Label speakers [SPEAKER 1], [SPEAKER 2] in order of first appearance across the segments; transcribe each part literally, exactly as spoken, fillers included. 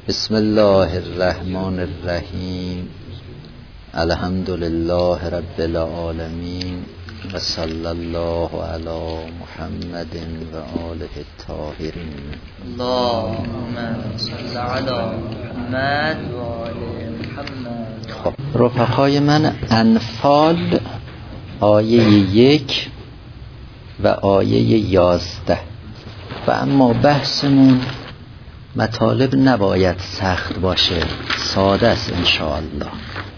[SPEAKER 1] بسم الله الرحمن الرحیم. الحمد لله رب العالمین و صلی الله علی محمد و آله الطاهرین.
[SPEAKER 2] اللهم صل علی محمد و آل محمد.
[SPEAKER 1] خب رفقای من، انفال آیه یک و آیه یازده. و اما بحثمون مطالب نباید سخت باشه، ساده است انشاءالله.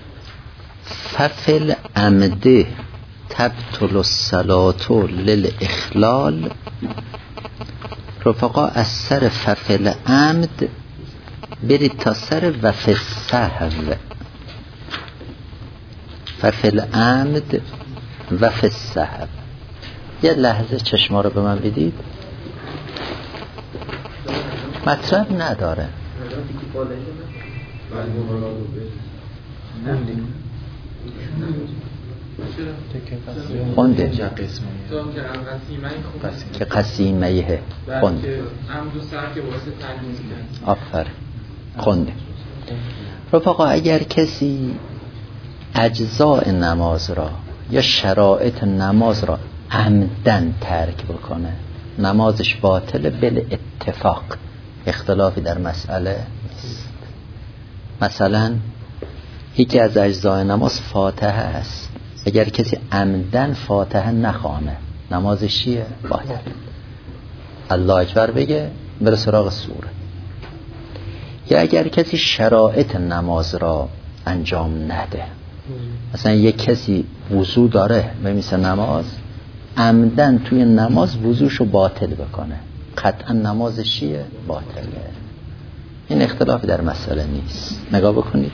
[SPEAKER 1] ففل عمده تبطل الصلاة للاخلال. رفقا از سر ففل عمد برید تا سر وفی السهو. ففل عمد وفی السهو. یه لحظه چشما رو به من بدید، مطلب نداره. خونده که قسیمه خونده آفر خونده. رفقا اگر کسی اجزاء نماز را یا شرایط نماز را عمدن ترک بکنه، نمازش باطل بل اتفاق، اختلافی در مسئله نیست. مثلا یکی از اجزای نماز فاتحه است. اگر کسی عمدن فاتحه نخوانه، نمازش چیه؟ باطل. الله اکبر بگه بره سراغ سوره. یا اگر کسی شرایط نماز را انجام نده، مثلا یک کسی وضو داره بمیسه نماز، عمدن توی نماز وضوشو باطل بکنه، قطعا نمازش چیه؟ باطله. این اختلافی در مسئله نیست. نگاه بکنید.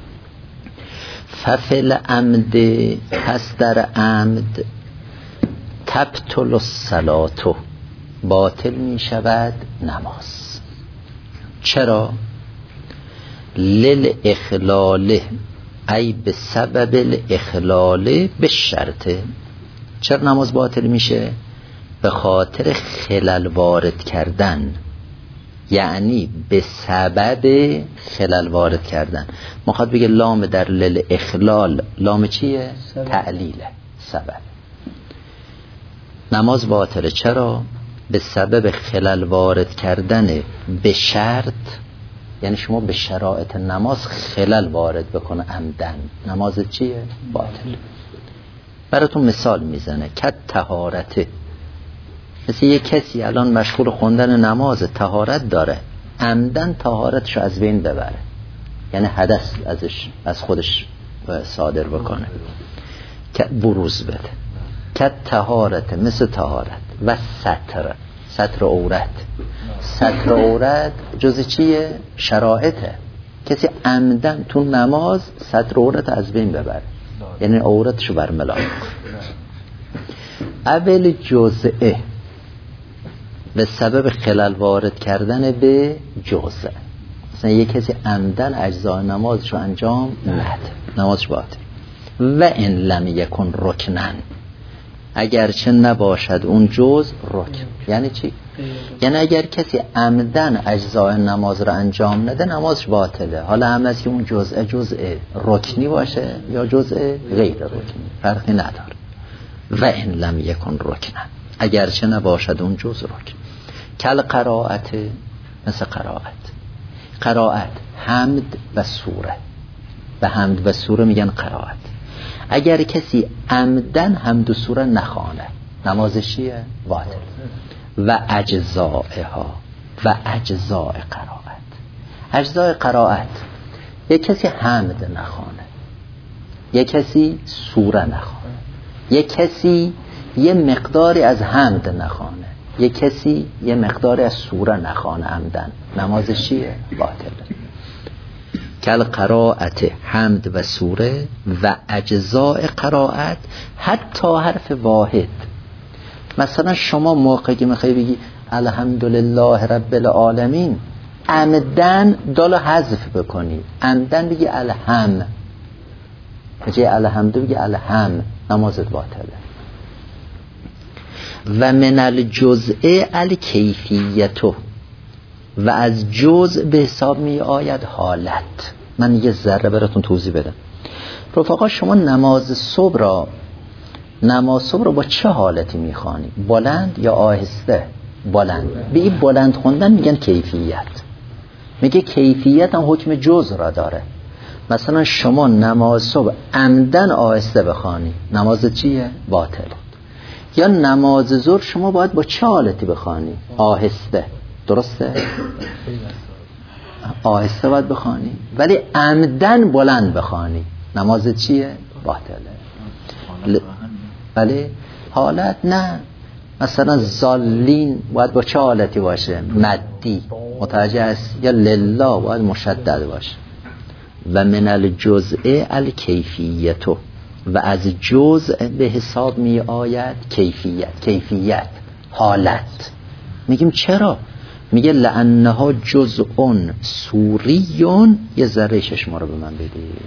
[SPEAKER 1] ففل عمد، پس در عمد، تبطل الصلاة، باطل می شود نماز. چرا؟ للاخلال، ای به سبب الاخلال به شرطه. چرا نماز باطل میشه؟ به خاطر خلل وارد کردن، یعنی به سبب خلل وارد کردن. میخواد بگه لام در لل اخلال، لام چیه؟ تعلیله، سبب. نماز باطله چرا؟ به سبب خلل وارد کردن به شرط، یعنی شما به شرایط نماز خلل وارد بکنه عمدن، نماز چیه؟ باطل. براتون مثال میزنه. کت طهارته، مثل یک کسی الان مشغول خوندن نماز، طهارت داره، عمدن طهارتشو از بین ببره، یعنی حدث ازش از خودش صادر بکنه، که بروز بده. کت طهارت، مثل طهارت. و ستر، ستر عورت. ستر عورت جز چیه؟ شرایطه. کسی عمدن تو نماز ستر عورت از بین ببره، یعنی عورتشو برملا کنه. اول جزئه، به سبب خلل وارد کردن به جزء. مثلا یک کسی عمدن اجزای نمازشو انجام نده، نمازش باطل. و ان لم یکن رکنن، اگرچه نباشد اون جزء رکن. یعنی چی؟ یعنی اگر کسی عمدن اجزای نماز رو انجام نده، نمازش باطله. حالا هم از که اون جزء جزء رکنی باشه یا جزء غیر رکنی، فرقی نداره. و ان لم یکن رکنن، اگرچه نباشد اون جزء رکن. کل قرائت، مثل قرائت. قرائت حمد و سوره، به حمد و سوره میگن قرائت. اگر کسی عمدن حمد و سوره نخوانه، نمازش چیه؟ باطل. و اجزائها، و اجزاء قرائت. اجزاء قرائت، یک کسی حمد نخوانه، یک کسی سوره نخوانه، یک کسی یه مقداری از حمد نخوانه، یک کسی یه مقداری از سوره نخوانه عمدن، نمازش چیه؟ باطل. کل قرائت، حمد و سوره. و اجزاء قرائت، حتی حرف واحد. مثلا شما موقعی که میخوای بگی الحمدلله رب العالمین، عمدن دالو حذف بکنی، عمدن بگی الحم، بجای الحمد بگی الحم، نمازت باطله. و من الجزء الکیفیتو، و از جزء به حساب می آید حالت. من یه ذره براتون توضیح بدم. رفقا شما نماز صبح را نماز صبح را با چه حالتی میخوانی؟ بلند یا آهسته؟ بلند. به این بلند خوندن میگن کیفیت. میگه کیفیت هم حکم جزء را داره. مثلا شما نماز صبح عمدن آهسته بخوانی، نماز چیه؟ باطل. یا نماز ظهر شما باید با چه حالتی بخوانی؟ آهسته. درسته؟ آهسته باید بخوانی، ولی عمدن بلند بخوانی، نماز چیه؟ باطله. ولی حالت نه. مثلا زالین باید با چه حالتی باشه؟ مدی. متوجه است؟ یا لله باید مشدد باشه. و من الجزء الکیفیتو، و از جزء به حساب می آید کیفیت. کیفیت حالت. میگیم چرا؟ میگه لانها جزء صوریون. یه ذره چشما رو به من بدید.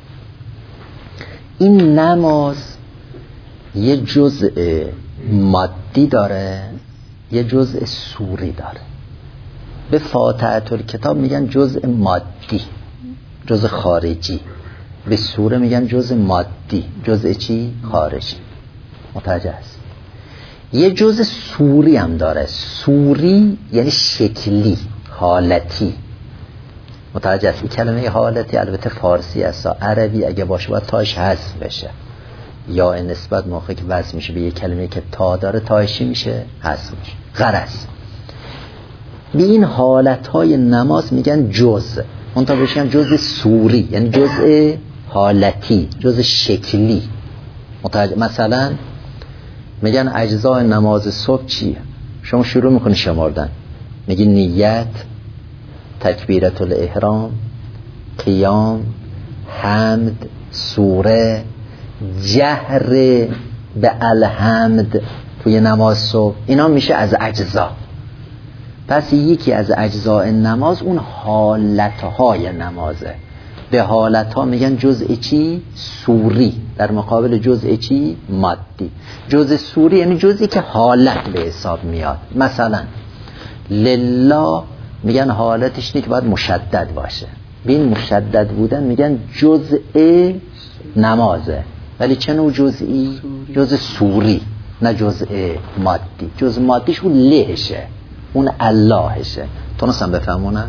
[SPEAKER 1] این نماز یه جزء مادی داره، یه جزء صوری داره. به فاتحه الکتاب میگن جزء مادی، جزء خارجی. به سوره میگن جزء مادی، جزء چی؟ خارجی. متوجه است؟ یه جزء صوری هم داره. صوری یعنی شکلی، حالتی. متوجه است؟ این کلمه حالتی البته فارسی است، عربی اگه باشه باید تاش حذف بشه. یا نسبت موقعی که وصل میشه به یه کلمه که تا داره تایشی میشه، حذف میشه. غرض به این حالتهای نماز میگن جزء. اون تا بشن جزء صوری یعنی جزء حالتی، جزء شکلی. متوجه؟ مثلا میگن اجزای نماز صبح چیه؟ شما شروع میکنی شمردن، میگی نیت، تکبیرت الاحرام، قیام، حمد، سوره، جهر به الحمد توی نماز صبح. اینا میشه از اجزا. پس یکی از اجزای نماز اون حالتهای نمازه. به حالتها میگن جزء چی؟ صوری، در مقابل جزء چی؟ مادی. جزء صوری یعنی جزئی که حالت به حساب میاد. مثلا لله میگن حالتش نیست که باید مشدد باشه. به این مشدد بودن میگن جزء نمازه، ولی چه نوع جزئی؟ جزء صوری، نه جزء مادی. جزء مادیش اون لهشه، اون اللهشه. تونستم بفهمونم؟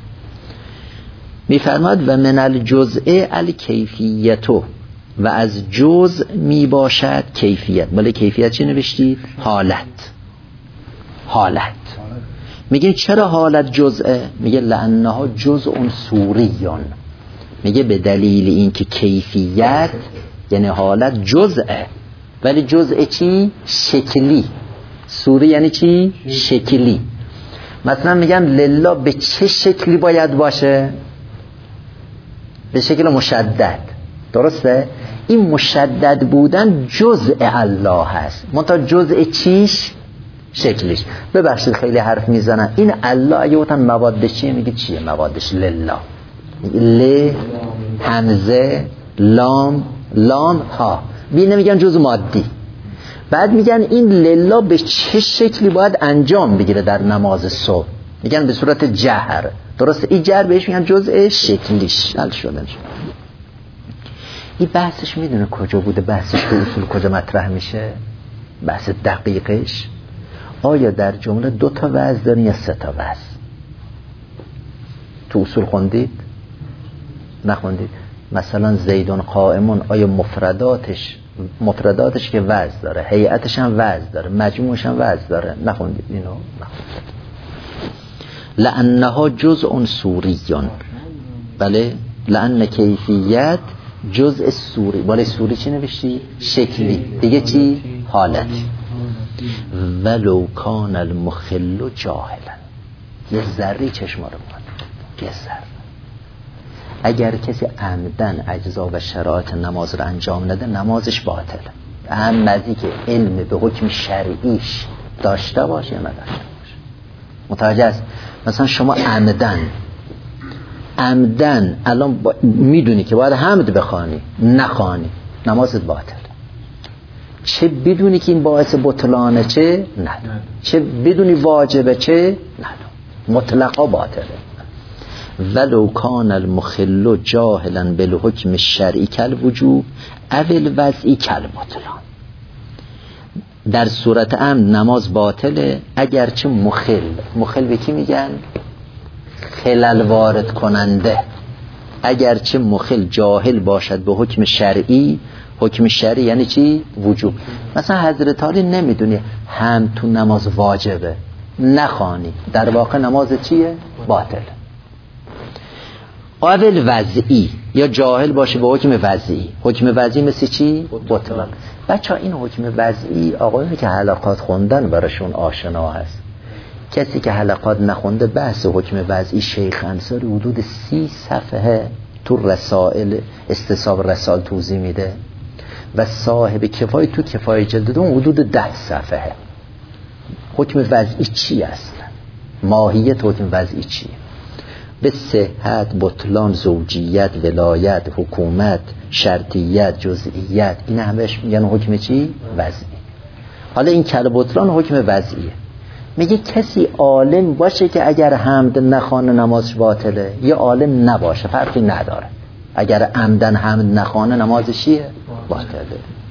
[SPEAKER 1] میفرماد و من الجزء الکیفیتو، و از جزء میباشد کیفیت. بله کیفیت چی نوشتید؟ حالت. حالت. میگه چرا حالت جزءه؟ میگه لانها جزء صوریون. میگه به دلیل اینکه کیفیت یعنی حالت جزءه، ولی جزء چی؟ شکلی. صوری یعنی چی؟ شکلی. مثلا میگن لله به چه شکلی باید باشه؟ به شکل مشدد. درسته؟ این مشدد بودن جزء الله هست، منتها جزء چیش؟ شکلش. ببخشید خیلی حرف میزنن. این الله اگه بودن موادش چیه؟ میگه چیه موادش؟ لله. ل، همزه، لام، لام، ها. بی نمیگن جزء مادی. بعد میگن این لله به چه شکلی باید انجام بگیره در نماز صبح؟ میگن به صورت جهر. درسته؟ این جهر بهش میگن جزء شکلیش. حل شدن شد. این بحثش میدونه کجا بوده؟ بحثش تو اصول کجا مطرح میشه؟ بحث دقیقش آیا در جمله دو تا وزن دارین یا سه تا وزن؟ تو اصول خوندید؟ نخوندید؟ مثلا زیدون قائمون، آیا مفرداتش مفرداتش که وزن داره، هیئتش هم وزن داره، مجموعش هم وزن داره؟ نخوندید اینو؟ نخوندید. لانها جزء صوریون. بله، لان کیفیت جزء صوری. بله صوری چی نوشتی؟ شکلی. دیگه چی؟ حالت. ولو کان المخل جاهلا. یه ذره چشما رو باید، یه ذره. اگر کسی عمدن اجزا و شرایط نماز رو انجام نده، نمازش باطله. اهم مزی که علم به حکم شرعیش داشته باشه یا نداشته باشه. متوجه است؟ مثلا شما عمدن عمدن الان با... میدونی که باید حمد بخوانی، نخوانی، نمازت باطل. چه بدونی که این باعث بطلانه، چه ندون. چه بدونی واجبه، چه ندون. مطلقا باطله. ولو کان المخل جاهلا بالحکم الشرعی کالوجوب او الوضعی کالبطلان. در صورت امن نماز باطله اگرچه مخل، مخل به کی میگن؟ خلل وارد کننده. اگرچه مخل جاهل باشد به حکم شرعی، حکم شرعی یعنی چی؟ وجوب. مثلا حضرت علی نمیدونی هم تو نماز واجبه، نخوانی، در واقع نماز چیه؟ باطل. اول وضعی یا جاهل باشه به حکم وضعی. حکم وضعی مثل چی؟ بطلان. بچه ها این حکم وضعی آقایونی که حلقات خوندن براشون آشنا هست. کسی که حلقات نخونده بحث حکم وضعی شیخ انصاری حدود سی صفحه تو رسائل استصحاب رسائل توضیح میده و صاحب کفایه تو کفایه جلد دوم حدود ده صفحه. حکم وضعی چی است؟ ماهیت حکم وضعی چیه؟ به صحت، بطلان، زوجیت، ولایت، حکومت، شرطیت، جزئیت، این همش میگن حکم چی؟ وضعی. حالا این کل بطلان حکم وضعیه. میگه کسی عالم باشه که اگر حمد نخوانه نمازش باطله یا عالم نباشه فرقی نداره. اگر عمدن حمد نخوانه نمازش چیه؟ باطله.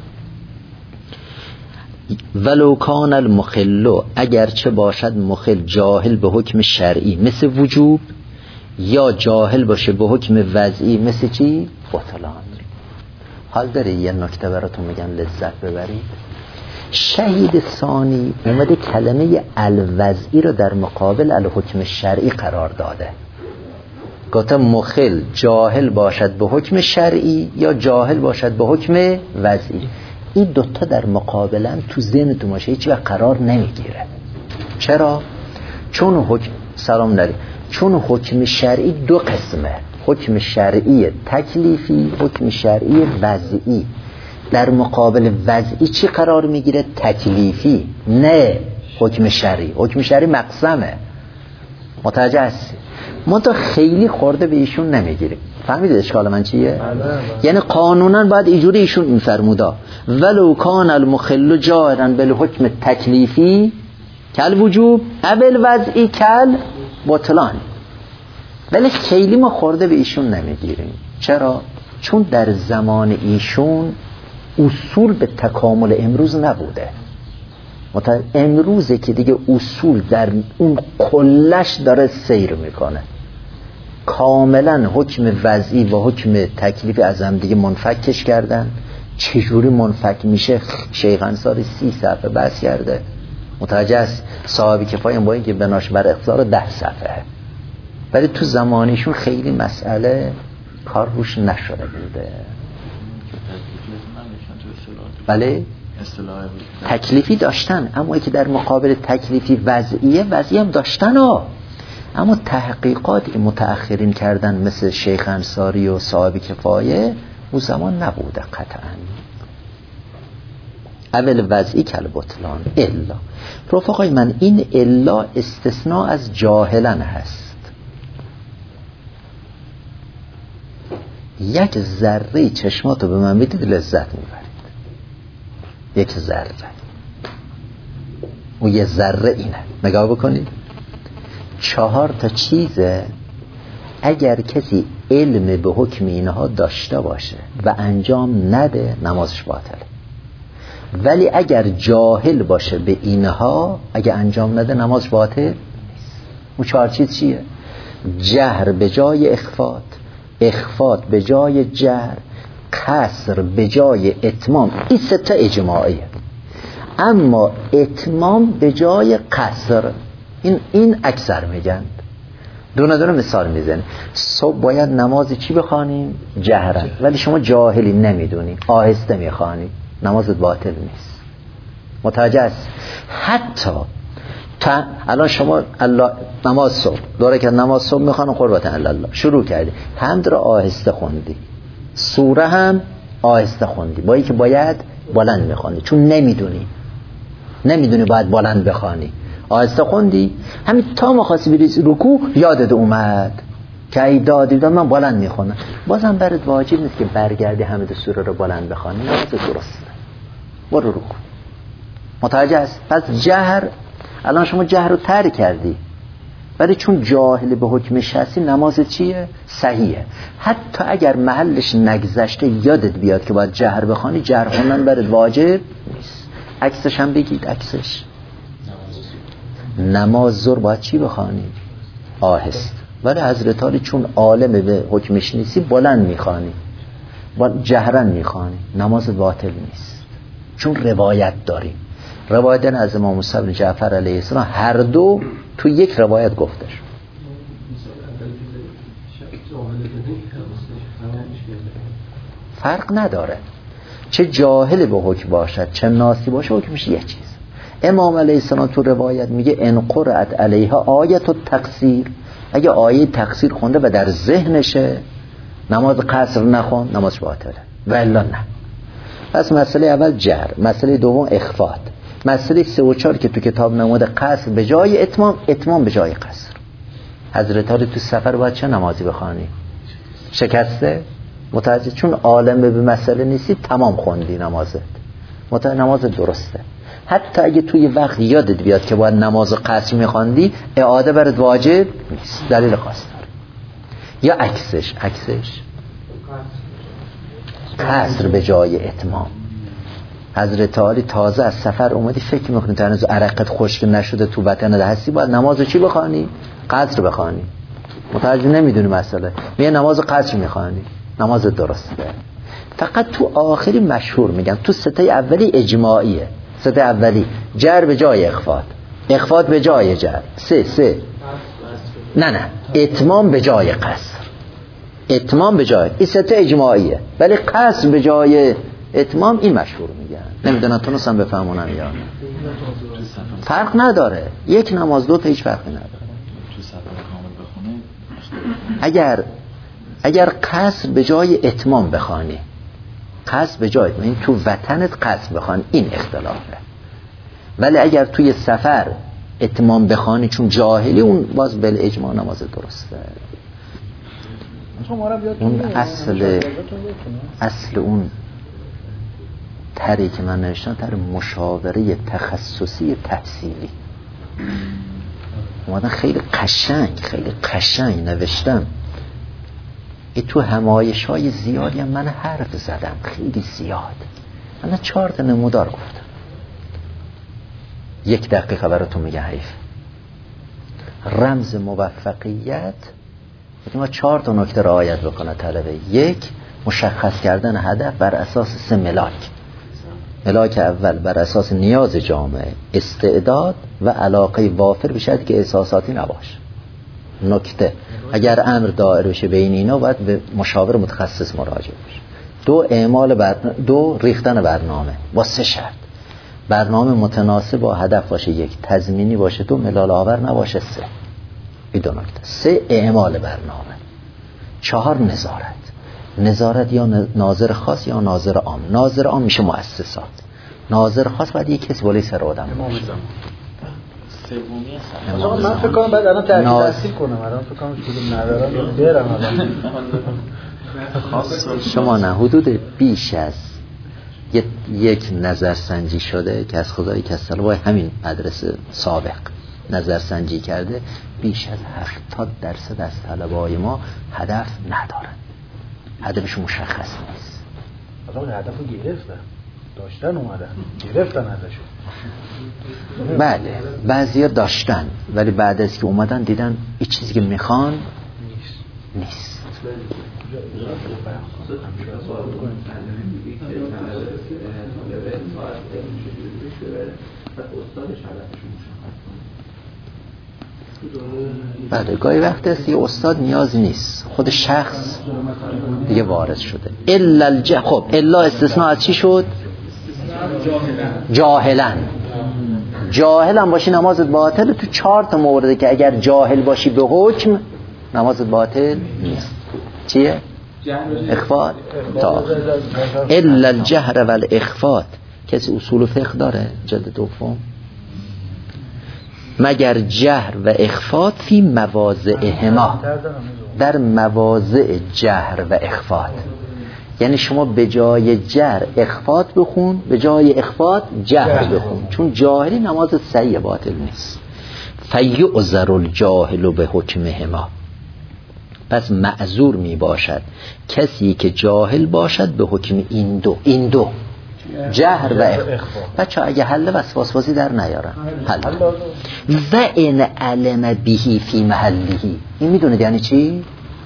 [SPEAKER 1] ولو کان المخل، اگرچه باشد مخل جاهل به حکم شرعی مثل وجوب یا جاهل باشه به حکم وضعی مثل چی؟ بطلان. حال داره یه نکته براتون میگم لذت ببرید. شهید ثانی اومده کلمه الوضعی رو در مقابل الحکم شرعی قرار داده. گفته مخل جاهل باشد به حکم شرعی یا جاهل باشد به حکم وضعی. این دوتا در مقابلن تو ذهن تو باشه هیچ وقت قرار نمیگیره. چرا؟ چون حکم سلام داری چون حکم شرعی دو قسمه، حکم شرعی تکلیفی، حکم شرعی وضعی. در مقابل وضعی چی قرار میگیره؟ تکلیفی، نه حکم شرعی. حکم شرعی مقسمه. متوجه هستی؟ ما تا خیلی خورده به ایشون نمیگیریم. فهمیدید اشکال من چیه؟ یعنی قانونا باید اینجوری ایشون این فرمودا ولو کان المخل جاهلا بالحکم تکلیفی کل وجوب ابل وضعی کل بطلان. ولی خیلی ما خورده به ایشون نمیگیریم. چرا؟ چون در زمان ایشون اصول به تکامل امروز نبوده. امروزه که دیگه اصول در اون کلش داره سیر میکنه. کاملا حکم وضعی و حکم تکلیفی از هم دیگه منفکش کردن. چجوری منفک میشه؟ شیخ انصاری سی صفحه بحث کرده. متوجه است؟ صاحب کفایه با این که بناش بر اختصار ده صفحه. ولی تو زمانیشون خیلی مسئله کار روش نشده بوده. بله تکلیفی داشتن، اما که در مقابل تکلیفی وضعیه وضعی هم داشتن ها. اما تحقیقات متأخرین کردن مثل شیخ انصاری و صاحب کفایه اون زمان نبوده قطعا. اول وضعی کل بطلان الا. رفقای من این الا استثناء از جاهلن هست. یک ذره چشماتو به من بدید لذت میبرید. یک ذره. و یه ذره اینه. نگاه بکنید. چهار تا چیزه اگر کسی علم به حکم اینها داشته باشه و انجام نده نمازش باطله. ولی اگر جاهل باشه به اینها اگر انجام نده نمازش باطل نیست. اون چهار چیز چیه؟ جهر به جای اخفات، اخفات به جای جهر، قصر به جای اتمام. این سه تا اجماعیه. اما اتمام به جای قصر این این اکثر میگن. دونه دونه مثال میزنه. صبح باید نماز چی بخوانیم؟ جهرن. ولی شما جاهلی نمیدونی، آهسته میخوانی، نمازت باطل نیست. متوجه است؟ حتی تا الان شما الله نماز صبح دوره که نماز صبح میخوانم قربت الله شروع کردی، حمد را آهسته خوندی، سوره هم آهسته خوندی، با اینکه باید بلند میخوانی چون نمیدونی نمیدونی باید بلند بخوانی، آهسته خوندی. همین تا مخواستی بری رکوع یادت اومد که ای دادی داد من بلند میخونم، بازم برات واجب نیست که برگردی همه سوره رو بلند بخوانی، نماز درسته، برو رکوع. متوجه است؟ پس جهر الان شما جهر رو ترک کردی ولی چون جاهل به حکمش هستی نماز چیه؟ صحیحه. حتی اگر محلش نگذشته یادت بیاد که باید جهر بخوانی، جهر خوندن برات واجب نیست. عکسش هم بگید، عکسش نماز ظهر باید چی بخوانی؟ آهست. ولی حضرت علی چون عالم به حکمش نیستی بلند میخوانی، با جهرن میخوانی، نماز باطل نیست. چون روایت داریم، روایت از امام موسی بن جعفر علیه السلام هر دو تو یک روایت گفته شد. فرق نداره چه جاهل به حکم باشد چه ناسی باشه، حکمش یه چیز. امام علیه السلام تو روایت میگه ان قرأت علیها آیت التقصیر، اگه آیه تقصیر خونده و در ذهنشه نماز قصر نخون، نمازش باطله، و الا نه. پس مسئله اول جهر، مسئله دوم اخفات، مسئله سه و چهار که تو کتاب نموده قصر به جای اتمام، اتمام به جای قصر. حضرت علی تو سفر باید چه نمازی بخوانی؟ شکسته؟ متوجه؟ چون عالم به مسئله نیستی تمام خوندی نمازت، متوجه؟ نماز درسته. حتی اگه توی وقت یادت بیاد که باید نماز قصر میخواندی، اعاده برات واجب نیست، دلیل خاص داره. یا عکسش، عکسش قصر به جای اتمام. حضرت علی تازه از سفر اومدی، فکر میکنی تا هنوز عرقت خشک نشده، تو وطن هستی، باید نماز چی بخوانی؟ قصر بخوانی. متوجه نمیدونی مسئله، میگه نماز قصر میخوانی، نماز درسته. فقط تو آخری مشهور میگم، تو سته اولی اجماعیه. سته اولی جر به جای اخفات، اخفات به جای جر. سه سه نه نه اتمام به جای قصر، اتمام به جای، این سته اجماعیه. ولی قصر به جای اتمام این مشهور میگن. نمیدونم تونستم بفهمونم یا نه. فرق نداره، یک نماز دو تا هیچ فرقی نداره. اگر اگر قصر به جای اتمام بخوانی، قصر به جای این تو وطنت قصر بخوان، این اختلافه. ولی اگر توی سفر اتمام بخوانی چون جاهلی، اون باز بل اجماع نماز درسته. اون اصل اصل اون تری که من نوشتم تر مشاوره تخصصی تفصیلی اومدن، خیلی قشنگ خیلی قشنگ نوشتم. ای تو همایش های زیادی هم من حرف زدم، خیلی زیاد. من چهار تا نمودار گفتم، یک دقیقه براتون میگه حیف. رمز موفقیت ما چهار تا نکته رعایت بکنه طلبه. یک، مشخص کردن هدف بر اساس سه ملاک. ملاک اول بر اساس نیاز جامعه، استعداد و علاقه وافر بشد که احساساتی نباشه. نکته، اگر امر دائر بشه بین اینا باید به مشاور متخصص مراجعه بشه. دو، اعمال برنامه، دو، ریختن برنامه با سه شرط. برنامه متناسب با هدف باشه، یک تضمینی باشه، دو ملال آور نباشه، سه. این دو نکته. سه، اعمال برنامه. چهار، نظارت. نظارت یا ناظر خاص یا ناظر عام. ناظر عام میشه مؤسسات، ناظر خاص باید یک کسی بالای سر آدم باشه.
[SPEAKER 3] سومیه من فکر کنم بعد الان تحقیق تحصیل کنم، الان فکر کنم شده ندارم برم الان.
[SPEAKER 1] شما نه، حدود بیش از یک نظرسنجی شده که از خدایی که از طلبای همین مدرسه سابق نظرسنجی کرده، بیش از هفتاد درصد از طلبای ما هدف ندارن، هدفش مشخص نیست.
[SPEAKER 3] آقا هدفو گرفتن، داشتن اومدن گرفتن ازشون.
[SPEAKER 1] بله بعضیا داشتن ولی بعد از که اومدن دیدن این چیزی که میخوان نیست, نیست. بله گاهی وقت است یه استاد نیاز نیست، خود شخص دیگه وارد شده. الا الج... خب الا استثناء از چی شد؟ جاهلن. جاهلن باشی نمازت باطل. تو چهار تا مورده که اگر جاهل باشی به حکم نمازت باطل نیست. چیه؟ اخفات. تا الا الجهر والاخفات. کسی اصول فقه داره جلد دوم؟ مگر جهر و اخفات فی مواضعهما، در مواضع جهر و اخفات. یعنی شما به جای جهر اخفات بخون، به جای اخفات جهر بخون، چون جاهری نماز صحیح باطل نیست. فیعذر الجاهل به حکمهما، پس معذور می باشد کسی که جاهل باشد به حکم این دو، این دو جهر و اخفا. بچه اگه حل وسواس بازی در نیارن حل و این علم بهی فی محلیهی، این میدونید یعنی چی؟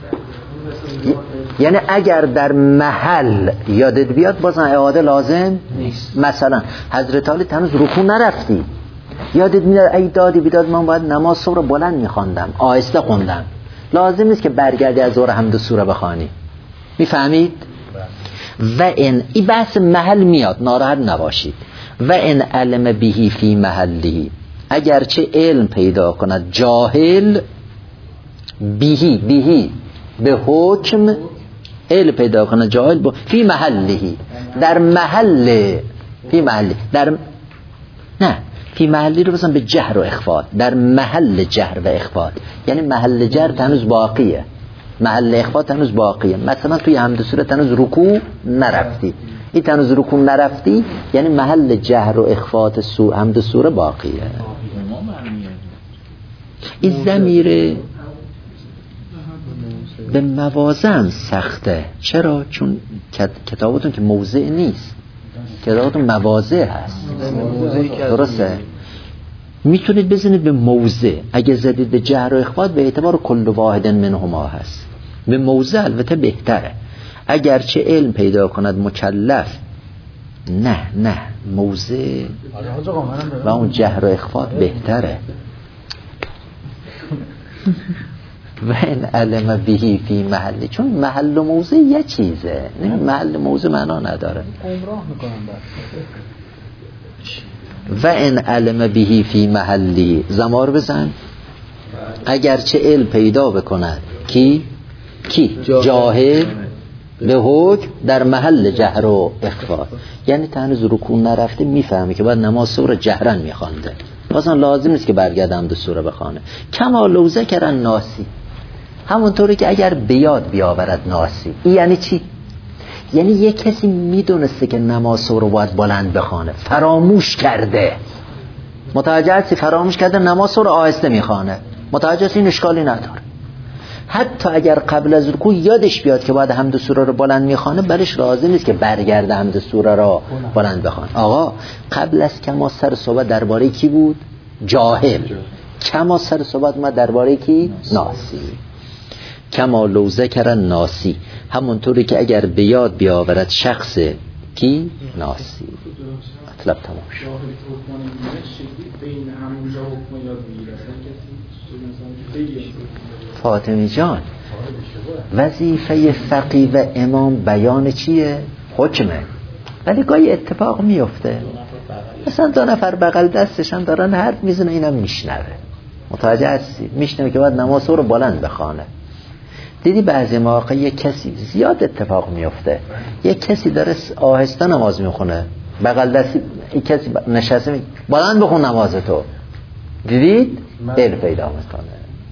[SPEAKER 1] یعنی اگر در محل یادت بیاد بازم اعاده لازم نیست. مثلا حضرت علی هنوز رکوع نرفتی، یادت میاد ای دادی بیداد من باید نماز صبح بلند میخواندم، آهسته خوندم، لازم نیست که برگردی از ظهر حمد و سوره بخوانی. میفهمید؟ و این این بحث محل میاد، ناراحت نباشید. و این علم بهی فی محلی، اگرچه علم پیدا کند جاهل بهی بهی به حکم، علم پیدا کند جاهل با فی محلی، در محل، فی محلی در نه فی محلی رو بزن به جهر و اخفات، در محل جهر و اخفات، یعنی محل جهر هنوز باقیه، محل اخفات هنوز باقیه. مثلا توی حمد و سوره هنوز رکوع نرفتی، این هنوز رکوع نرفتی یعنی محل جهر و اخفات سو حمد و سوره باقیه. این ضمیر به مواضع هم سخته. چرا؟ چون کتابتون که موضع نیست، کتابتون مواضع هست، درسته؟ میتونید بزنید به موضع، اگه زدید به جهر و اخفات به اعتبار کل واحد منهما هست، به موضع البته بهتره. اگرچه علم پیدا کند مکلف، نه نه موضع و اون جهر و اخفات بهتره. و این علم بهی فی محلی، چون محل و موضع یه چیزه، نه محل موضع معنا نداره. و این علم بهی فی محلی، زمار بزن اگرچه علم پیدا بکند کی کی جاهل به حکم در محل جهر و اخفا، یعنی تنز رکوع نرفته میفهمه که باید نماز سوره جهرن میخوانده، مثلا لازم نیست که برگردم به سوره بخونه. کما لو ذکر ناسی، همونطوری که اگر بیاد بیاورد ناسی. این یعنی چی؟ یعنی یک کسی میدونسته که نماز سوره باید بلند بخونه، فراموش کرده، متوجه هستی؟ فراموش کرده نماز سوره آهسته میخوانه، متوجه هستی؟ این اشکالی نداره. حتی اگر قبل از رکوع یادش بیاد که باید حمد سوره رو بلند میخوانه، برش لازم نیست که برگرده حمد سوره رو بلند بخوانه. آقا قبل از کما سر صحبت درباره کی بود؟ جاهل. کما سر صحبت ما درباره کی؟ ناسی. کما لو ذکر ناسی، همونطوری که اگر بیاد بیاورد شخص کی؟ ناسی. مطلب تمام شد. فاطمی جان، وظیفه فقیه و امام بیان چیه؟ حکمه. ولی گاهی اتفاق میفته مثلا دو نفر بغل دستشان دارن حرف میزنه، اینم میشنوه، متوجه هستی؟ میشنوه که باید نماز رو بلند بخونه. دیدی بعضی مواقع یک کسی، زیاد اتفاق میفته، یک کسی داره آهسته نماز میخونه، بغل دستی یک کسی نشسته می... بلند بخون نماز تو، دیدید؟ دل پیدا میکنه.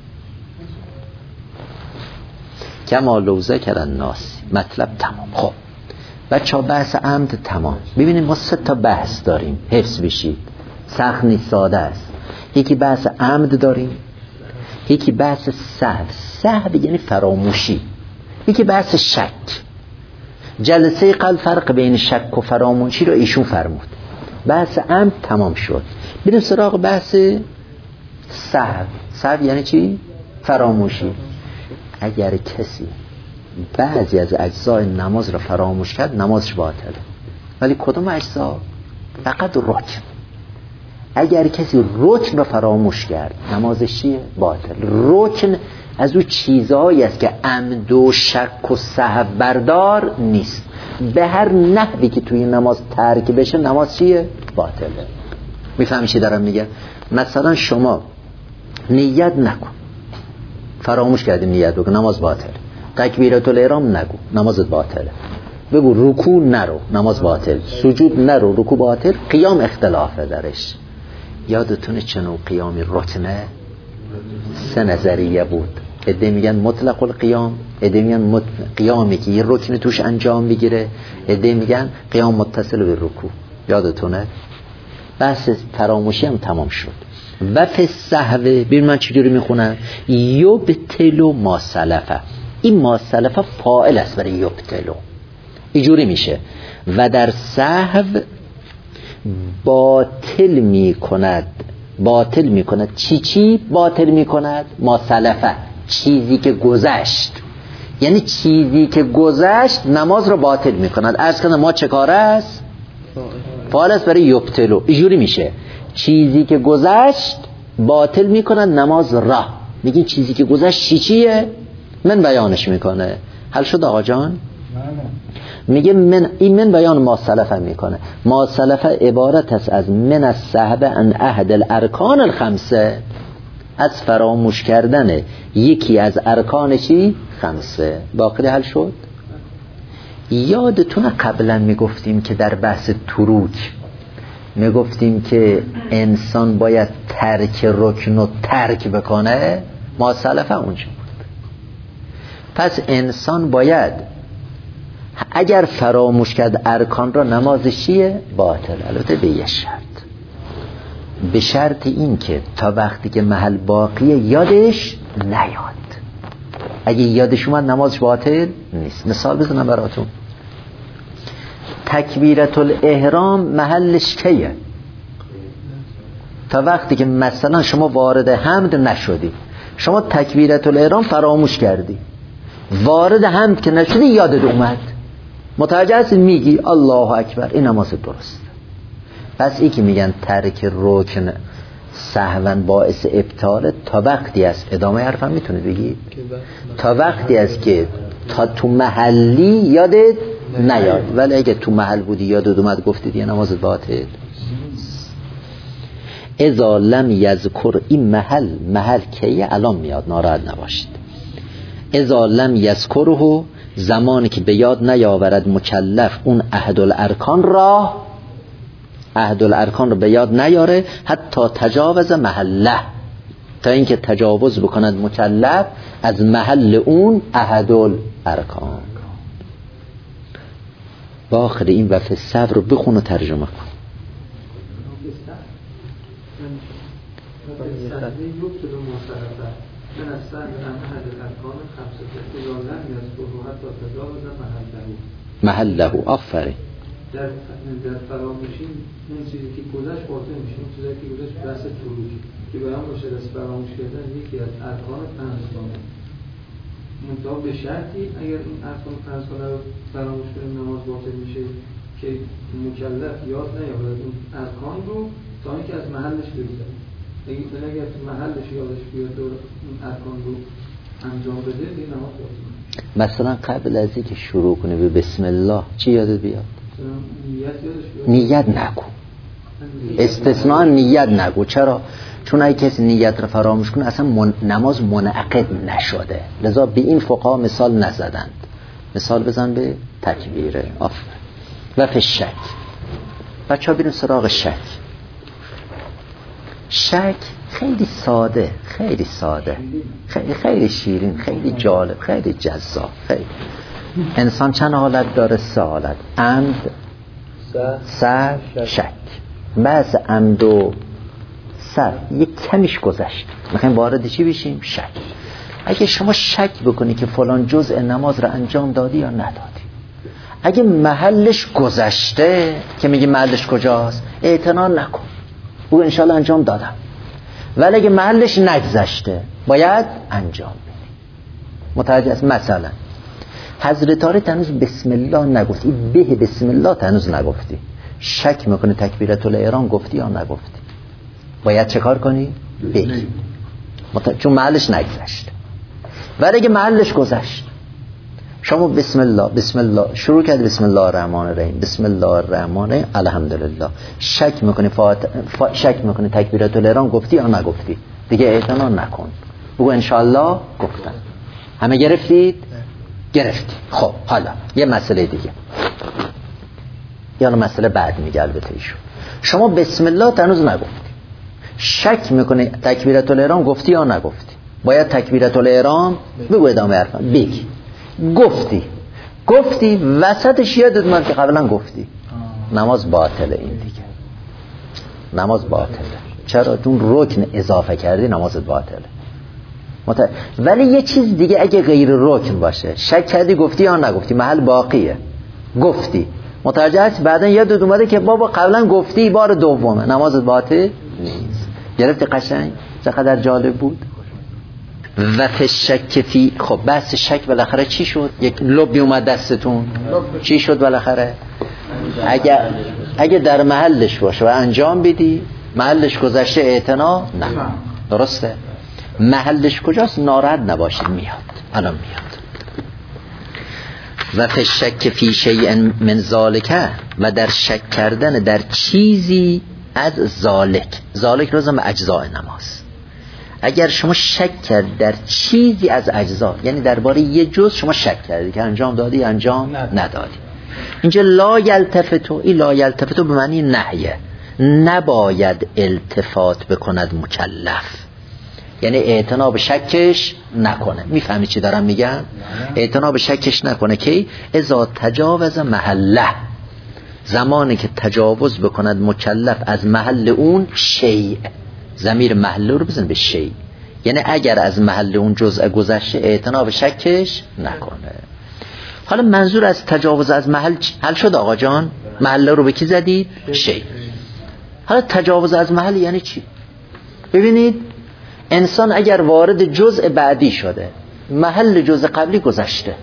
[SPEAKER 1] کما لو ذکر الناس، مطلب تمام. خب بچه ها بحث عمد تمام. ببینیم ما سه تا بحث داریم، حفظ بشید، سخت نیست، ساده است. یکی بحث عمد داریم، یکی بحث سهو، سهو یعنی فراموشی، یکی بحث شک. جلسه قبل فرق بین شک و فراموشی رو ایشون فرمود. بحث عمد تمام شد، بریم سراغ بحث سهو. سهو یعنی چی؟ فراموشی. اگر کسی بعضی از اجزای نماز رو فراموش کرد، نمازش باطله. ولی کدوم اجزا؟ فقط رکن. اگر کسی رکن رو فراموش کرد، نمازش چیه؟ باطل. رکن از اون چیزهایی است که عمد و شک و سهو بردار نیست، به هر نحوی که توی نماز ترک بشه نماز چیه؟ باطله. میفهمی چی دارم میگم؟ مثلا شما نیت نکن، فراموش کردی نیت بکن، نماز باطله. تکبیرات الاحرام نگو، نمازت باطله. بگو رکوع نرو، نماز باطل. سجود نرو، رکوع باطل. قیام اختلافه درش. یادتونه چنو قیامی رکنه؟ سه نظریه بود. عده میگن مطلق القیام، عده میگن مط... قیامی که یه رکن توش انجام بگیره، عده میگن قیام متصل به رکوع. یادتونه؟ بحث فراموشی هم تمام شد. و فی السهو ببین من چجوری میخونم، یبطلو ما سلفه، این ما سلفه فاعل است برای یبطلو، اینجوری میشه و در سهو باطل میکند. باطل میکند چی چی باطل میکند؟ ما سلفه، چیزی که گذشت، یعنی چیزی که گذشت نماز رو باطل میکند. عرض کردم ما چه کار است؟ فاعل است برای یبطلو، اینجوری میشه چیزی که گذشت باطل میکند نماز را. میگین چیزی که گذشت چی چیه؟ من بیانش میکنه. حل شد آقا جان؟ میگه من، این من بیان ما سلفه میکنه. ما سلفه عبارت است از من از السهو عن احد الارکان الخمسه، از فراموش کردن یکی از ارکان چی؟ خمسه. باقی حل شد؟ یادتونه قبلا میگفتیم که در بحث تروک میگفتیم که انسان باید ترک رکن و ترک بکنه، ما سلفه اونجا بود. پس انسان باید اگر فراموش کرد ارکان را نمازش چیه؟ باطل، البته به یه شرط، به شرط این که تا وقتی که محل باقیه یادش نیاد. اگه یادش اومد نمازش باطل نیست. مثال بزنم براتون. تکبیرت الاحرام محلش کیه؟ تا وقتی که مثلا شما وارد حمد نشدی، شما تکبیرت الاحرام فراموش کردی، وارد حمد که نشدی یادت اومد، متوجه هستی میگی الله اکبر، این نماز درست. پس ای که میگن ترک رکن سهوا باعث ابطاله، تا وقتی است، ادامه حرفم میتونید بگید، تا وقتی است که تا تو محلی یادت نیاد. ولی اگه تو محل بودی یادت اومد گفتید یه نماز باطل. اذا لم یذکر، این محل محل کیه؟ الان میاد، ناراحت نباشید. اذا لم یذکره، زمانی که به یاد نیاورد مکلف اون احد الارکان را، احد الارکان رو به یاد نیاره، حتی تجاوز محله، تا اینکه تجاوز بکند مکلف از محل اون احد الارکان. با آخر این و فی السهو رو بخون و ترجمه کن. محله، آفرین.
[SPEAKER 3] در در فراموشی اون چیزی که گذشت باطل میشه، اون چیزی که گذشت بحث تروکی که بیان باشه از فراموش کردن یکی از ارکان پنجگانه، منتها به شرطی اگر این ارکان پنجگانه رو فراموش کنیم نماز باطل میشه که مکلف یاد نیاورد اون ارکان رو تا اینکه از محلش بگذره. اگر تو محلش یادش بیاد و این ارکان رو انجام بده این نماز باطل میشه.
[SPEAKER 1] مثلا قبل از اینکه شروع کنی به بسم الله چی یادت بیاد؟ نیت نگو، استثناء نیت نگو. چرا؟ چون اگه کسی نیت رو فراموش کنه اصلا من... نماز منعقد نشده، لذا به این فقها مثال نزدند. مثال بزن به تکبیره. آفر. و فی شک، بچه ها بیرون سراغ شک. شک خیلی ساده، خیلی ساده، خیلی خیلی شیرین، خیلی جالب، خیلی جذاب. خیلی انسان چند حالت داره؟ سه حالت: عمد، سر، شک. بعض عمد و سر یک کمیش گذشت، میخوایم وارد چی بشیم؟ شک. اگه شما شک بکنی که فلان جزء نماز رو انجام دادی یا ندادی، اگه محلش گذشته که میگی محلش کجاست، اعتنا نکن، او انشالله انجام دادم. ولی اگه محلش نگذشته باید انجام بدی. متوجه است؟ مثلا حضرت علی تنوز بسم الله نگفتی، به بسم الله تنوز نگفتی، شک میکنه تکبیرت الاحرام گفتی یا نگفتی، باید چه کار کنی؟ بگی، مت... چون محلش نگذشت. ولی اگه محلش گذشت، شما بسم الله بسم الله شروع کرد، بسم الله الرحمن الرحیم، بسم الله الرحمن الرحیم، الحمدلله، شک میکنی فات... فا... شک میکنی تکبیرت الاحرام گفتی یا نگفتی، دیگه اعتنا نکن، بگو انشالله گفتم. همه گرفتید؟ گرفتی. خب حالا یه مسئله دیگه، یعنی مسئله بعد میگه البته ایشون. شما بسم الله تنوز نگفتی، شک میکنی تکبیرت الاحرام گفتی یا نگفتی، باید تکبیرت الاحرام بگو، ادامه حرفم بگی. گفتی گفتی وسطش یادت اومد که قبلا گفتی، نماز باطله. این دیگه نماز باطله. چرا؟ چون رکن اضافه کردی نمازت باطله. مت... ولی یه چیز دیگه اگه غیر رکن باشه، شک کردی گفتی یا نگفتی، محل باقیه، گفتی متوجه هستی، بعدن یادت اومده که بابا قبلا گفتی بار دومه، نمازت باطل نیست. گرفتی قشنگ؟ چقدر جالب بود. و فی شک فی، خب بحث شک بالاخره چی شد؟ یک لبی اومد دستتون، چی شد بالاخره؟ اگه اگه در محلش باشه و انجام بدی، محلش گذشته اعتنا نه، درسته؟ محلش کجاست؟ ناراحت نباشید، میاد، الان میاد. و فی شک فی شیء من ذالک، و در شک کردن در چیزی از ذالک، ذالک روزم به اجزاء نماز. اگر شما شک کرد در چیزی از اجزا، یعنی درباره یه جز شما شک کردی که انجام دادی انجام ندادی، اینجا لا یلتفتو، این لا یلتفتو به معنی نهیه، نباید التفات بکند مکلف، یعنی اعتنا به شکش نکنه. میفهمی چی دارم میگم؟ اعتنا به شکش نکنه که اذا تجاوز محله، زمانی که تجاوز بکند مکلف از محل اون شیء، ضمیر محل رو بزن به شیء، یعنی اگر از محل اون جزء گذشته اعتنا به شکش نکنه. حالا منظور از تجاوز از محل حل شد آقا جان؟ محل رو به کی زدید؟ شیء. حالا تجاوز از محل یعنی چی؟ ببینید انسان اگر وارد جزء بعدی شده، محل جزء قبلی گذشته،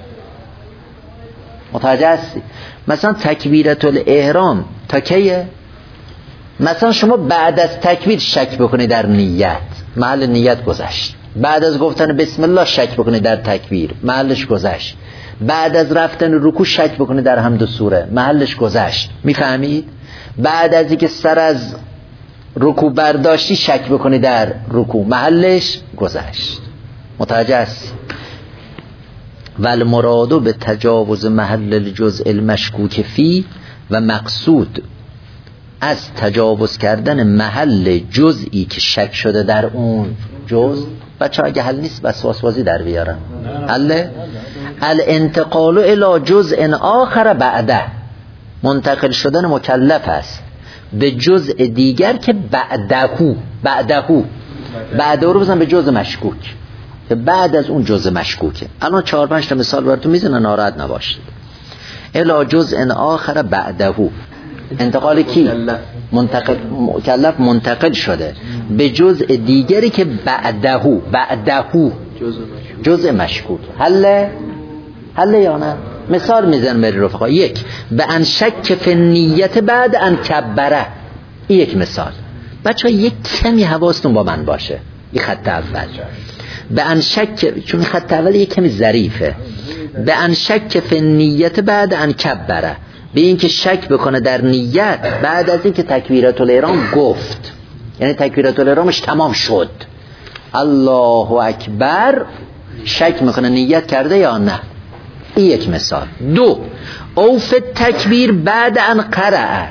[SPEAKER 1] متوجه هستی؟ مثلا تکبیرت الاحرام تا کیه؟ مثلا شما بعد از تکبیر شک بکنی در نیت، محل نیت گذشت. بعد از گفتن بسم الله شک بکنی در تکبیر، محلش گذشت. بعد از رفتن رکوع شک بکنی در حمد و سوره، محلش گذشت. میفهمید؟ بعد از اینکه سر از رکوع برداشتی شک بکنی در رکوع، محلش گذشت. متوجه هستی؟ ول مرادو به تجاوز محل الجزء المشکوک فی، و مقصود از تجاوز کردن محل جزئی که شک شده در اون جزء. بچه اگه حل نیست بس واسوازی در بیارم. حله؟ الانتقال الی جزء آخر بعده، منتقل شدن مکلف است به جزء دیگر که بعدهو، بعدهو بعده رو بزن به جزء مشکوک، که بعد از اون جزء مشکوکه. الان چهار پنج تا مثال براتون میزنم، ناراحت نباشید. الی جزء آخر بعدهو، انتقال کی؟ منتقل، مکلف منتقل شده به جزء دیگری که بعدهو، بعدهو جزء مشکوک. حله؟ حله یا نه؟ مثال میزنم بری رفقا. یک، به ان شک فی نیت بعد ان کبره، این یک مثال. بچه ها یک کمی حواستون با من باشه، این خط اول. به ان شک، چون خط اول یک کمی ظریفه. به ان شک فی نیت بعد ان کبره، به این که شک بکنه در نیت بعد از این که تکبیرات الاحرام گفت، یعنی تکبیرات الاحرامش تمام شد، الله اکبر، شک میکنه نیت کرده یا نه. این یک مثال. دو، اوف تکبیر بعد ان قرأ،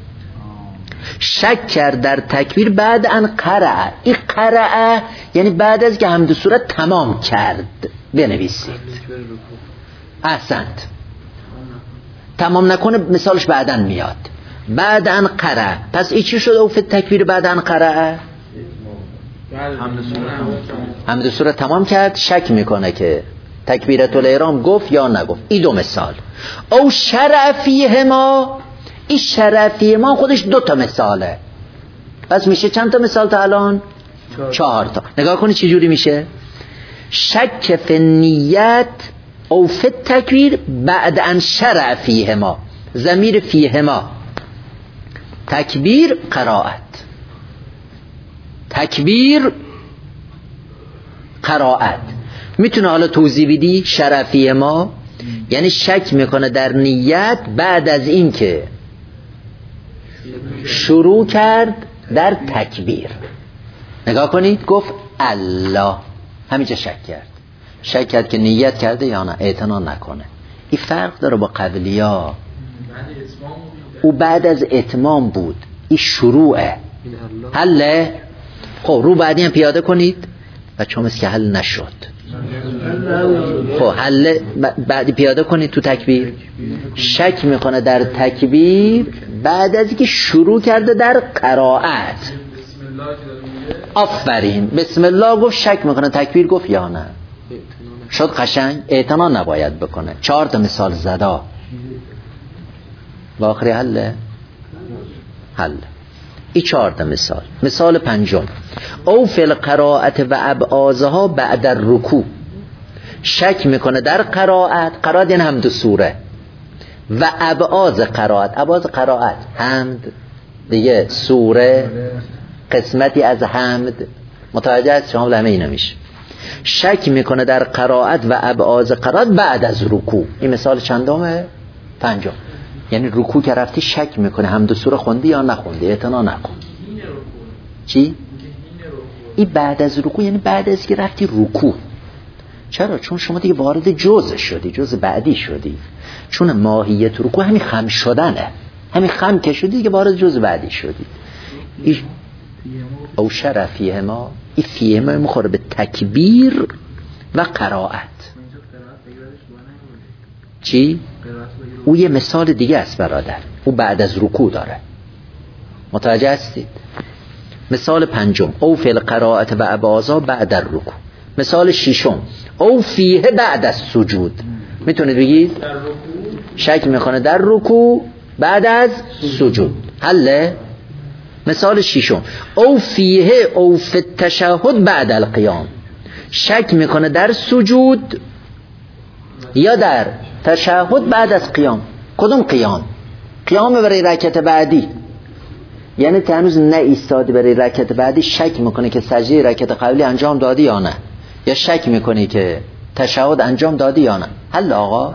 [SPEAKER 1] شک کرد در تکبیر بعد ان قرأ. این قرأ یعنی بعد از که حمد سورت تمام کرد. بنویسید. احسنت. تمام نکنه مثالش بعدن میاد. بعد ان قرأ، پس این چی شد؟ اوف تکبیر بعد ان قرأ، حمد سورت تمام کرد، شک میکنه که تکبیرت الاحرام گفت یا نگفت. این دو مثال. او شرع فیهما، این شرع فیهما خودش دو تا مثاله، پس میشه چند تا مثال تا الان؟ چهار تا. نگاه کنی چی جوری میشه. شک فی نیت او فی تکبیر بعد ان شرع فیهما، ضمیر فیهما، تکبیر قرائت، تکبیر قرائت. میتونه حالا توضیح بدی؟ شرع فیهما یعنی شک میکنه در نیت بعد از این که شروع کرد در تکبیر. نگاه کنید، گفت الله، همینجا شک کرد، شک کرد که نیت کرده یا نه، اعتنا نکنه. این فرق داره با قبلیا. او بعد از اتمام بود، این شروعه. حله؟ خب رو بعدی هم پیاده کنید. بچه هم که حل نشد. خب حل بعدی پیاده کنید تو تکبیر. شک میکنه در تکبیر بعد از اینکه شروع کرده در قرائت. آفرین، بسم الله گفت، شک میکنه تکبیر گفت یا نه. شد قشنگ. اعتنا نباید بکنه. چهار تا مثال زدا و آخری حله حل. این چهار تا مثال. مثال پنجم، او فی القراءت و ابعازها بعد الرکوع. شک میکنه در قرائت، قرائت یعنی حمد و سوره، و ابعاز قرائت، ابعاز قرائت حمد دیگه، سوره قسمتی از حمد، متوجه است شامل همه اینا میشه. شک میکنه در قرائت و ابعاز قرائت بعد از رکوع. این مثال چندمه؟ پنجم. یعنی رکوع که رفتی شک میکنه حمد و سوره خوندی یا نخوندی، اعتنا نکن. چی؟ این بعد از رکوع یعنی بعد از که رفتی رکوع. چرا؟ چون شما دیگه وارد جزء شدی، جزء بعدی شدی. چون ماهیت رکوع همین خم شدنه، همین خم که شدی دیگه وارد جزء بعدی شدی. ای او شرفیه ما، این فیه ما مخوره به تکبیر و قرائت. چی؟ او یه مثال دیگه است برادر، او بعد از رکوع داره. متوجه هستید؟ مثال پنجم، او فی القرائت و ابعازها بعد الرکوع. مثال ششم، او فیه بعد از سجود. میتونید بگید شک میکنه در رکوع بعد از سجود. حله؟ مثال ششم، او فیه او فی التشهد بعد القیام. شک میکنه در سجود یا در تشهد بعد از قیام. کدوم قیام؟ قیام برای رکعت بعدی، یعنی تا هنوز نه ایستادی برای رکعت بعدی، شک میکنه که سجده رکعت قبلی انجام دادی یا نه، یا شک میکنه که تشهد انجام دادی یا نه. حل آقا؟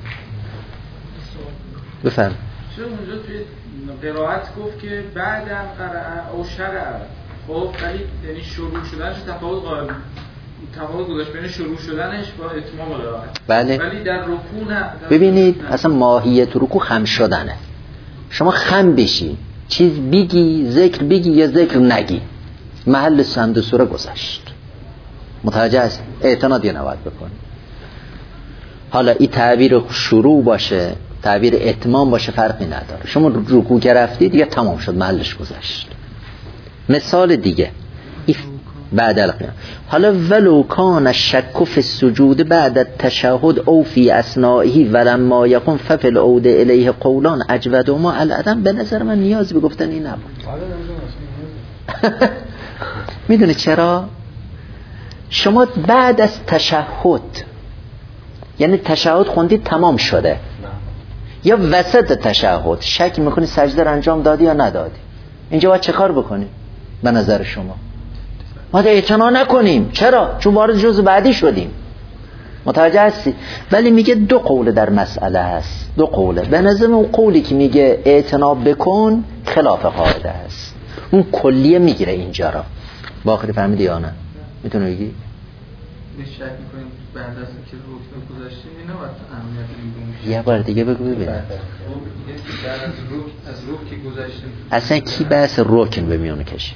[SPEAKER 1] بفرم.
[SPEAKER 4] چون اونجا توی قرائت گفت که بعدم قرأ او شرع، خب ولی یعنی شروع شدنش تفاوت قائل تفاوت گذاشت بین شروع شدنش با اتمام قرائت.
[SPEAKER 1] بله.
[SPEAKER 4] ولی در رکوع نه.
[SPEAKER 1] ببینید اصلا ماهیت رکوع خم شدنه. شما خم بشی، چیز بگی، ذکر بگی یا ذکر نگی، محل سند و سوره گذشت. متوجه است؟ اعتنا دیگه نباید بکنی. حالا این تعبیر شروع باشه، تعبیر اتمام باشه، فرقی نداره. شما رکوع که رفتی دیگه تمام شد، محلش گذشت. مثال دیگه بعد القیام، حالا ولو کان الشک فی السجود بعد التشهد او فی اثنائه ولما یقوم ففی العود الیه قولان اجود ما العدم. به نظر من نیازی به گفتن این نبود. میدونی چرا؟ شما بعد از تشهد، یعنی تشهد خوندی تمام شده، یا وسط تشهد شک میکنی سجده رو انجام دادی یا ندادی، اینجا باید چه کار بکنی؟ به نظر شما ما ده اعتنا نکنیم. چرا؟ چون وارد جزء بعدی شدیم. متوجه هستی؟ ولی میگه دو قول در مسئله هست، دو قوله. به نظر اون قولی که میگه اعتنا بکن خلاف قاعده هست، اون کلیه میگیره اینجا را. با آخری فهمیدی یا نه؟ میتونه بگی؟
[SPEAKER 4] شک میکنیم بعد از اینکه رکن گذاشتیم اینا باید اهمیت میگم.
[SPEAKER 1] یه بار دیگه بگو ببینم.
[SPEAKER 4] بعد از رکن از رکن که گذاشتیم
[SPEAKER 1] اصلا کی بحث رکن به میونه کشید؟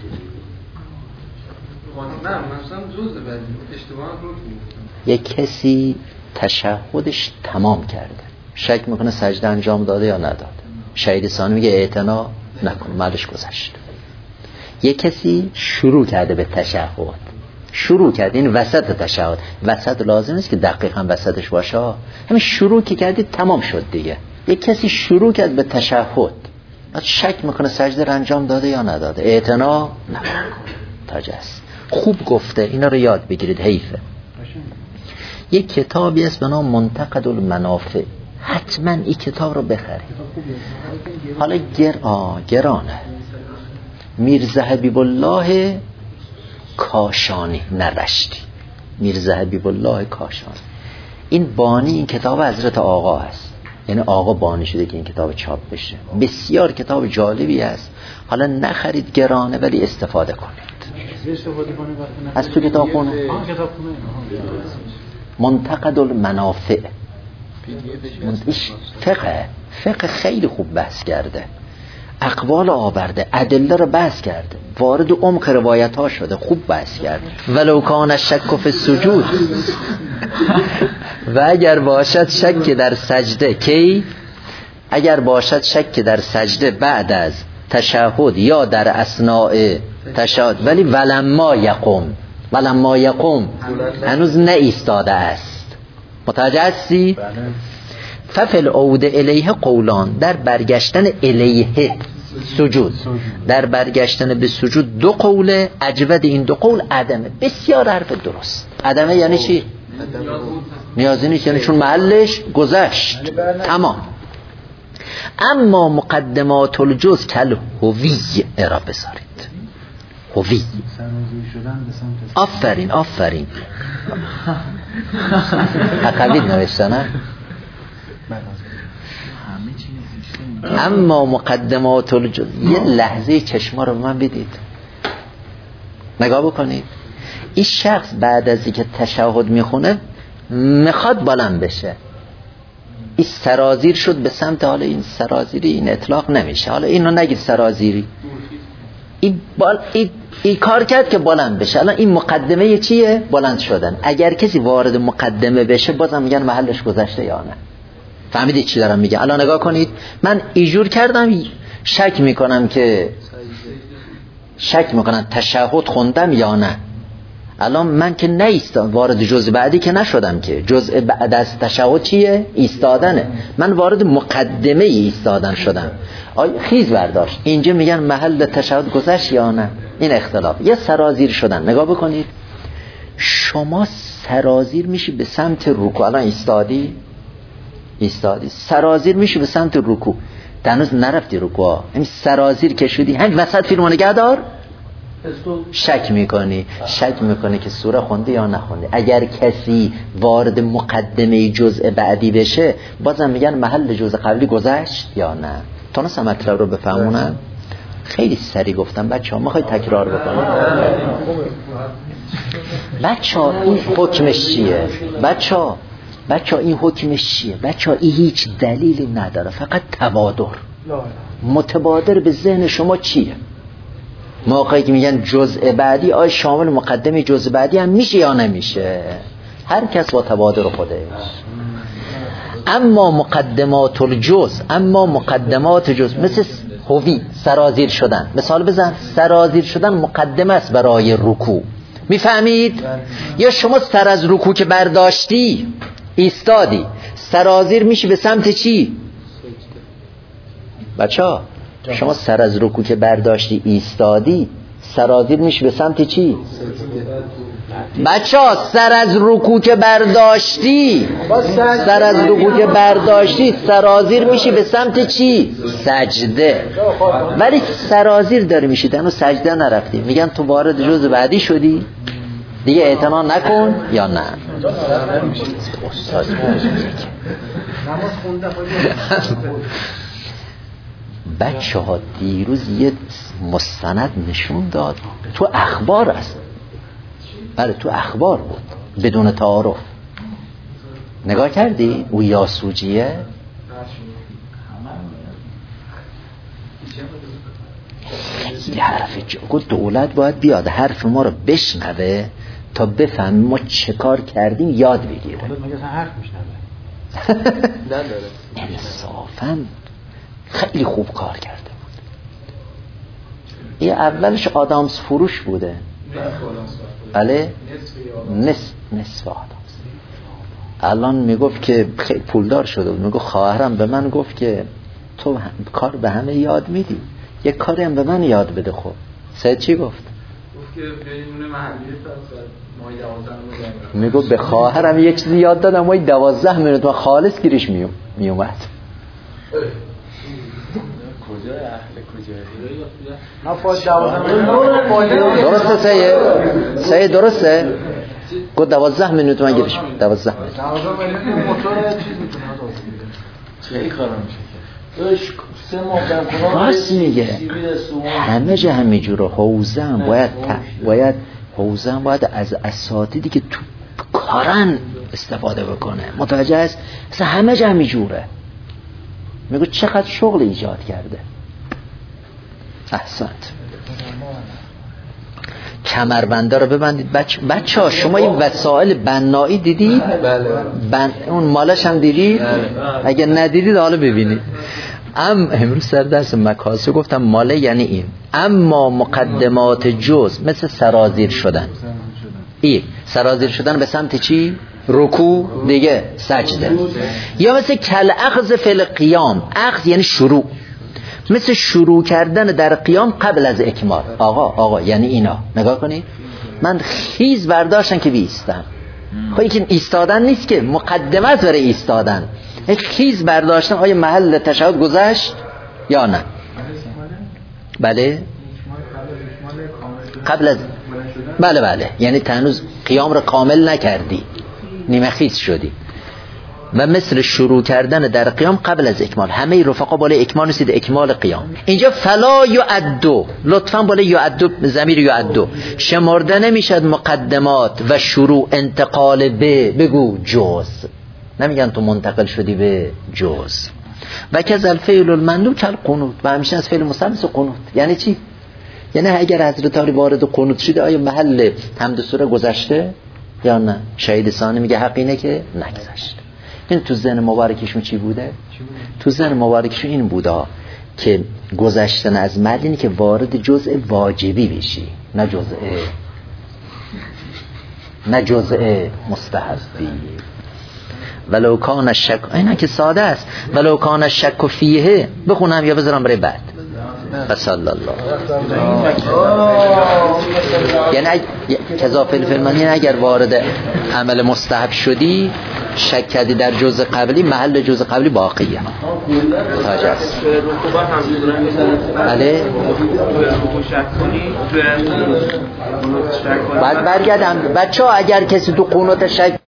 [SPEAKER 4] نه مثلا جزء بعدی اشتباه رکن.
[SPEAKER 1] یک کسی تشهدش تمام کرده، شک میکنه سجده انجام داده یا نداده، شهید ثانی میگه اعتنا نکن، مالش گذشت. یک کسی شروع کرده به تشهد، شروع کرد، این وسط تشهد، وسط لازم نیست که دقیقاً وسطش باشه، همین شروع که کردی تمام شد دیگه. یک کسی شروع کرد به تشهد، بعد شک میکنه سجده رو انجام داده یا نداده، اعتنا نکن. تاجست خوب گفته، اینا رو یاد بگیرید، حیفه. یک کتابی است به نام منتقد المنافع، حتما این کتاب رو بخرید. حالا گر... آه گرانه. میرزا حبیب الله کاشانی، نرشتی، میرزا حبیب الله کاشانی. این بانی این کتاب حضرت آقا است، یعنی آقا بانی شده که این کتاب چاپ بشه. بسیار کتاب جالبی است. حالا نخرید، گرانه، ولی استفاده کنید. از تو کتاب خونه منتقد المنافع، فقه فقه خیلی خوب بحث کرده. اقوال آورده، ادله رو بحث کرده، وارد عمق روایت ها شده، خوب بحث کرده. ولو کان شک فی السجود و اگر باشد شک در سجده، کی؟ اگر باشد شک در سجده بعد از تشهد یا در اثناء تشهد، ولی ولما یقوم، ولما یقوم هنوز نایستاده است. متوجه هستی؟ ففل عود الیه قولان، در برگشتن الیه سجود، در برگشتن به سجود دو قوله، اجود این دو قول عدمه. بسیار حرف درست. عدمه یعنی چی؟ نیازی نیست، یعنی چون محلش گذشت تمام. اما مقدمات الجز کل هوی ارا بذارید، هوی. آفرین آفرین حقوید نوشته نه؟ اما مقدمات الجز، یه لحظه چشما رو به من بدید، نگاه بکنید. این شخص بعد از اینکه تشهد میخونه میخواد بلند بشه، این سرازیر شد به سمت، حالا این سرازیری این اطلاق نمیشه، حالا اینو نگید سرازیری، این, بال... این... این کار کرد که بلند بشه. الان این مقدمه چیه؟ بلند شدن. اگر کسی وارد مقدمه بشه بازم میگن محلش گذشته یا نه. فهمیدید چی دارم میگه؟ الان نگاه کنید، من ایجور کردم، شک میکنم که شک میکنم تشهد خوندم یا نه. الان من که نیستم وارد جزء بعدی که نشدم، که جزء بعد از تشهد چیه؟ ایستادنه. من وارد مقدمه ایستادن شدم. آی خیز برداشت، اینجا میگن محل تشهد گذشت یا نه. این اختلاف. یه سرازیر شدن. نگاه بکنید، شما سرازیر میشی به سمت رکوع. الان ایستادی ایستادی سرازیر میشی به سمت رکوع، هنوز نرفتی رکوع، این سرازیر که شدی، همین وسط فیلمو نگه دار، شک میکنی شک میکنی که سوره خونده یا نخونده. اگر کسی وارد مقدمه جزء بعدی بشه بازم میگن محل جزء قبلی گذشت یا نه. تونستم مطلب رو بفهمونم؟ خیلی سریع گفتم بچه ها، میخوای تکرار بکنیم؟ بچه ها این حکمش چیه؟ بچه ها بچه ها این حکمش چیه؟ بچه ها این هیچ دلیلی نداره، فقط تبادر متبادر به ذهن شما چیه؟ موقعی که میگن جزء بعدی، آیا شامل مقدمه جزء بعدی هم میشه یا نمیشه؟ هر کس با تبادر خودش. اما مقدمات الجزء، اما مقدمات جزء مثل هوی، سرازیر شدن. مثال بزن، سرازیر شدن مقدمه است برای رکوع. میفهمید؟ یا شما سر از رکوع که برداشتی ایستادی، سرازیر میشی به سمت چی؟ بچه ها شما سر از رکوع که برداشتی ایستادی، سرازیر میشی به سمت چی؟ بچه ها سر از رکوع که برداشتی سر از رکوع که برداشتی سرازیر میشی به سمت چی؟ سجده. ولی سرازیر داری میشی، دنو سجده نرفتی، میگن تو وارد جزء بعدی شدی دیگه، اعتنا نکن یا نه؟ بچه ها دیروز یه مستند نشون داد، تو اخبار است، بله تو اخبار بود بدون تعارف. نگاه کردی؟ او یاسوجیه خیلی حرف جا. دولت باید بیاد حرف ما رو بشنوه تا بفهمیم ما چه کار کردیم، یاد بگیره. دولت مگه اصلا حرف میشنوه؟ نداره. انصافاً خیلی خوب کار کرده بود. این اولش آدامس فروش بوده، بله نصف نصف آدامس. الان میگفت که خیلی پولدار شده بود، میگفت خواهرم به من گفت که تو کار به همه یاد میدی، یک کاری هم به من یاد بده. خب سید چی گفت؟
[SPEAKER 3] گفت که بیمونه محلی مای دوازده
[SPEAKER 1] میگفت به خواهرم یک چیزی یاد دادم، مای دوازده منوت و خالص گیرش میوم میومد.
[SPEAKER 5] کجای اهل کجای؟
[SPEAKER 1] درسته سید؟ سید درسته؟ گفت دوازده منوت من گیرش میوم. دوازده منوت
[SPEAKER 5] موتور چیز میتونه خیلی کارا میشه. سه ماه
[SPEAKER 1] راست میگه، همه جا همینجوره. حوزه هم باید باید حوزه هم باید از اساتیدی که تو کارن استفاده بکنه. متوجه است؟ اصلا همه جا همینجوره. میگه چقدر شغل ایجاد کرده. احسنت. کمربنده رو ببندید. بچه بچه ها شما این وسایل بنایی دیدید؟
[SPEAKER 5] بله.
[SPEAKER 1] بن... اون مالش هم دیدید؟ اگه ندیدید حالا ببینید. ام امروز سر درس مکاسب گفتم ماله یعنی این. اما مقدمات جز مثل سرازیر شدن. این سرازیر شدن به سمت چی؟ رکوع دیگه سجده. یا مثل کل اخذ فی القیام. اخذ یعنی شروع. مثل شروع کردن در قیام قبل از اکمال. آقا آقا یعنی اینا نگاه کنید. من خیز برداشتن که بیستم. خب این ایستادن نیست که، مقدمه است برای ایستادن. خیز برداشتن آیا محل تشهد گذشت یا نه؟ بله قبل از بله بله یعنی تنوز قیام را کامل نکردی، نیمه خیز شدی. و مثل شروع کردن در قیام قبل از اکمال. همه رفقا بالای اکمال نسید اکمال قیام. اینجا فلا یعدو، لطفاً بالای یعدو ضمیر یعدو شمرده نمیشد مقدمات و شروع انتقال به بگو جز. نمیگن تو منتقل شدی به جز. و کذ الفعل المندوب کل قنوت. و همیشه از فعل مستمس قنوت. یعنی چی؟ یعنی اگر حضرت علی وارد قنوت شده آیا محل حمد و سوره گذشته یا نه؟ شهید ثانی میگه حق اینه که نگذشته. این تو ذهن مبارکشون چی بوده؟ تو ذهن مبارکشون این بوده که گذشتن از محل اینه که وارد جزء واجبی بشی، نه جزء نه جزء مستحبی. ولو کان الشک، اینا که ساده است. ولو کان الشک فیه بخونم یا بذارم برای بعد؟ صلی الله. یعنی کذا فی الفلمانی اگر وارد عمل مستحب شدی شک کردی در جزء قبلی، محل جزء قبلی باقیه. تاج است. بله. بعد برگردم بچه‌ها اگر کسی تو قنوت شک